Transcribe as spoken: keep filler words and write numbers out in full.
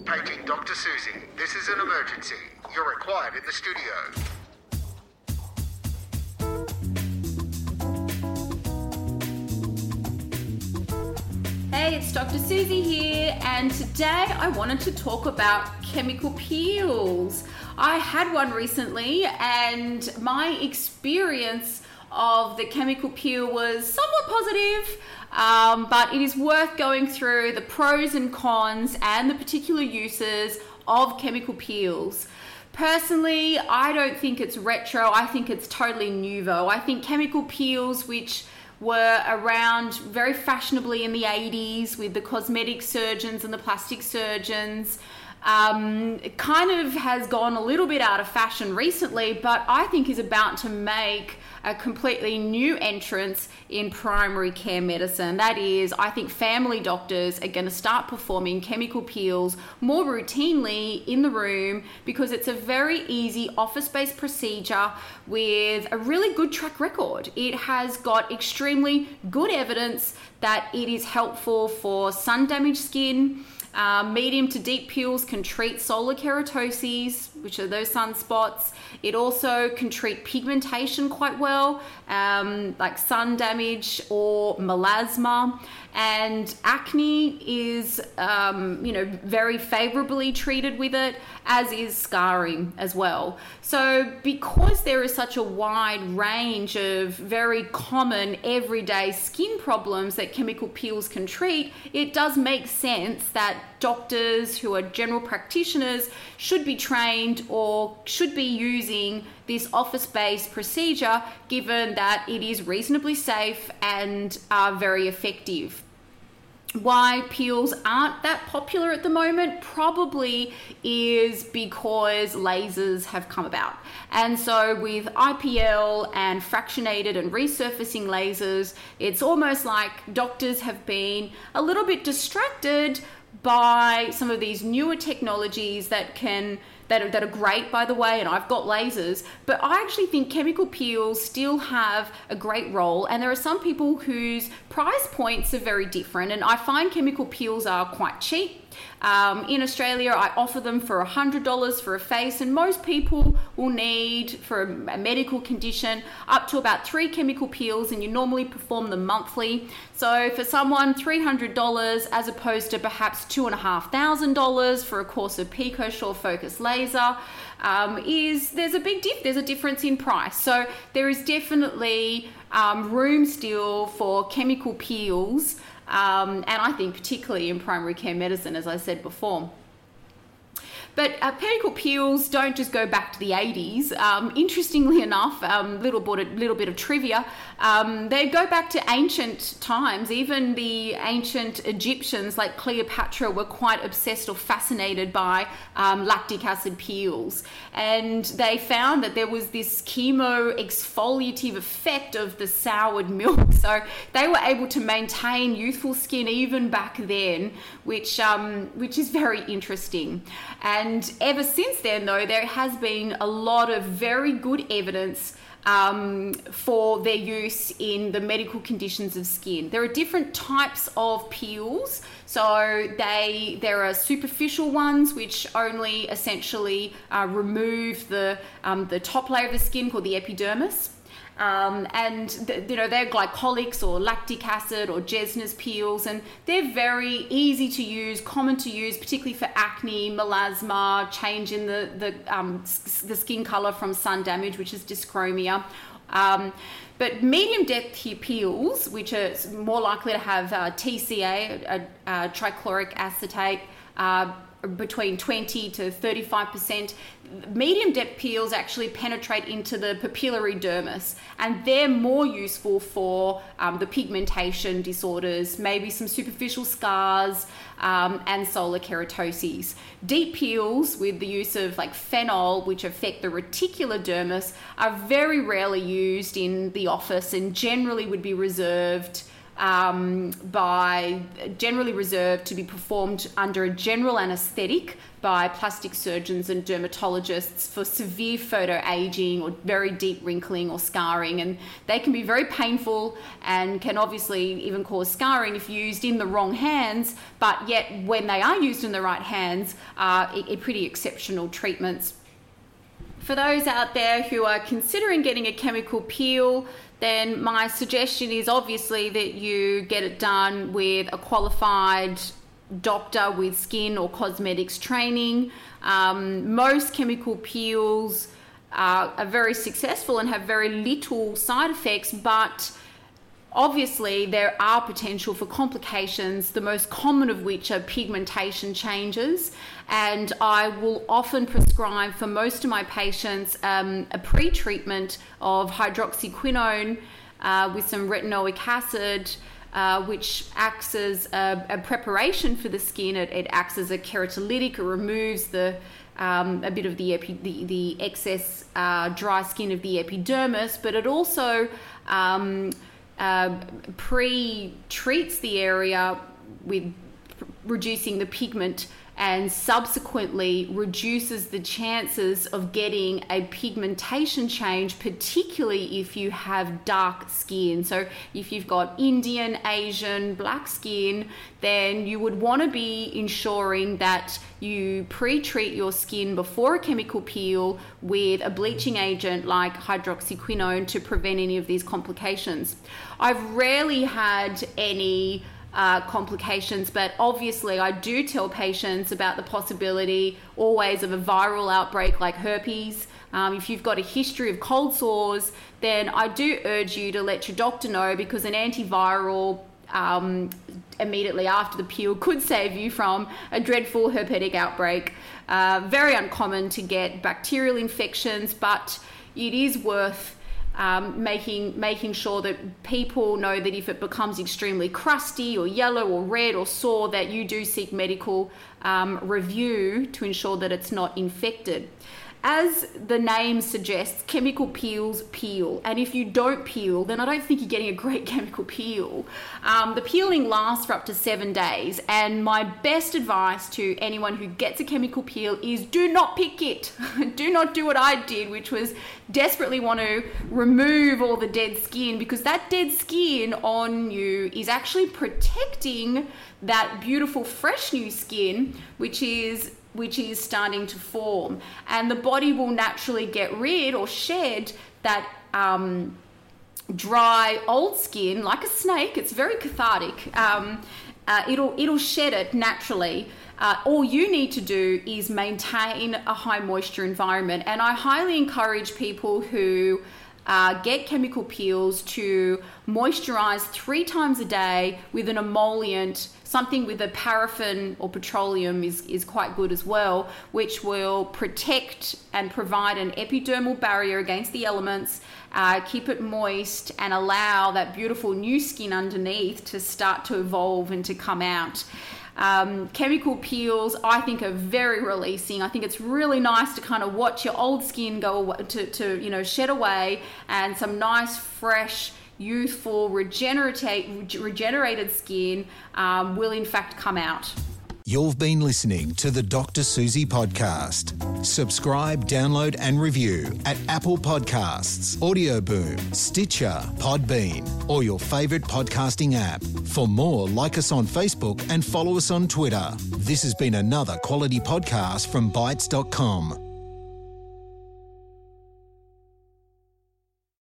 Paging Doctor Susie. This is an emergency. You're required in the studio. Hey, it's Doctor Susie here, and today I wanted to talk about chemical peels. I had one recently, and my experience of the chemical peel was somewhat positive, um, but it is worth going through the pros and cons and the particular uses of chemical peels. Personally, I don't think it's retro. I think it's totally nouveau. I think chemical peels, which were around very fashionably in the eighties with the cosmetic surgeons and the plastic surgeons, um, it kind of has gone a little bit out of fashion recently, but I think is about to make a completely new entrance in primary care medicine. That is, I think family doctors are going to start performing chemical peels more routinely in the room because it's a very easy office-based procedure with a really good track record. It has got extremely good evidence that it is helpful for sun-damaged skin. Um, medium to deep peels can treat solar keratoses, which are those sunspots. It also can treat pigmentation quite well, um, like sun damage or melasma. And acne is, um, you know, very favorably treated with it, as is scarring as well. So because there is such a wide range of very common everyday skin problems that chemical peels can treat, it does make sense that doctors who are general practitioners should be trained or should be using this office-based procedure, given that it is reasonably safe and uh, very effective. Why peels aren't that popular at the moment probably is because lasers have come about. And so with I P L and fractionated and resurfacing lasers, it's almost like doctors have been a little bit distracted by some of these newer technologies that can that are, that are great, by the way, and I've got lasers, but I actually think chemical peels still have a great role, and there are some people whose price points are very different, and I find chemical peels are quite cheap. Um, in Australia, I offer them for one hundred dollars for a face, and most people will need, for a medical condition, up to about three chemical peels, and you normally perform them monthly. So for someone, three hundred dollars as opposed to perhaps two thousand five hundred dollars for a course of Pico Shore Focus Laser, um, is there's a big diff, there's a difference in price. So there is definitely um, room still for chemical peels. Um, and I think particularly in primary care medicine, as I said before. But uh, chemical peels don't just go back to the eighties. Um, interestingly enough, um, little bit, little bit of trivia, um, they go back to ancient times. Even the ancient Egyptians, like Cleopatra, were quite obsessed or fascinated by um, lactic acid peels. And they found that there was this chemo exfoliative effect of the soured milk. So they were able to maintain youthful skin even back then, which, um, which is very interesting. And And ever since then, though, there has been a lot of very good evidence um, for their use in the medical conditions of skin. There are different types of peels. So they there are superficial ones which only essentially uh, remove the um, the top layer of the skin called the epidermis. Um, and th- you know they're glycolics or lactic acid or Jesner's peels, and they're very easy to use, common to use, particularly for acne, melasma, change in the the, um, s- the skin color from sun damage, which is dyschromia. Um, but medium depth peels, which are more likely to have uh, T C A, uh, uh, trichloric acetate, uh, between twenty to thirty-five percent. Medium depth peels actually penetrate into the papillary dermis, and they're more useful for um, the pigmentation disorders, maybe some superficial scars, um, and solar keratoses. Deep peels with the use of like phenol, which affect the reticular dermis, are very rarely used in the office and generally would be reserved um, by generally reserved to be performed under a general anaesthetic by plastic surgeons and dermatologists for severe photoaging or very deep wrinkling or scarring, and they can be very painful and can obviously even cause scarring if used in the wrong hands, but yet when they are used in the right hands are uh, pretty exceptional treatments. For those out there who are considering getting a chemical peel, then my suggestion is obviously that you get it done with a qualified doctor with skin or cosmetics training. Um, most chemical peels uh, are very successful and have very little side effects, but obviously there are potential for complications, the most common of which are pigmentation changes, and I will often prescribe for most of my patients um, a pre-treatment of hydroxyquinone uh, with some retinoic acid, Uh, which acts as a, a preparation for the skin. It, it acts as a keratolytic. It removes the um, a bit of the epi, the, the excess uh, dry skin of the epidermis, but it also um, uh, pre-treats the area with reducing the pigment and subsequently reduces the chances of getting a pigmentation change, particularly if you have dark skin. So if you've got Indian, Asian, black skin, then you would want to be ensuring that you pre-treat your skin before a chemical peel with a bleaching agent like hydroxyquinone to prevent any of these complications. I've rarely had any Uh, complications, but obviously I do tell patients about the possibility always of a viral outbreak like herpes. Um, if you've got a history of cold sores, then I do urge you to let your doctor know, because an antiviral um, immediately after the peel could save you from a dreadful herpetic outbreak. Uh, very uncommon to get bacterial infections, but it is worth Um, making making sure that people know that if it becomes extremely crusty or yellow or red or sore, that you do seek medical um, review to ensure that it's not infected. As the name suggests, chemical peels peel, and if you don't peel, then I don't think you're getting a great chemical peel. Um, the peeling lasts for up to seven days, and my best advice to anyone who gets a chemical peel is do not pick it. Do not do what I did, which was desperately want to remove all the dead skin, because that dead skin on you is actually protecting that beautiful fresh new skin, which is which is starting to form, and the body will naturally get rid or shed that um, dry old skin like a snake. It's very cathartic. Um, uh, it'll it'll shed it naturally. Uh, all you need to do is maintain a high moisture environment, and I highly encourage people who uh, get chemical peels to moisturize three times a day with an emollient. Something with a paraffin or petroleum is, is quite good as well, which will protect and provide an epidermal barrier against the elements, uh, keep it moist, and allow that beautiful new skin underneath to start to evolve and to come out. Um, chemical peels, I think, are very releasing. I think it's really nice to kind of watch your old skin go away, to, to you know shed away, and some nice fresh, youthful, regenerate, regenerated skin um, will in fact come out. You've been listening to the Doctor Susie podcast. Subscribe, download and review at Apple Podcasts, Audio Boom, Stitcher, Podbean or your favourite podcasting app. For more, like us on Facebook and follow us on Twitter. This has been another quality podcast from Bytes dot com.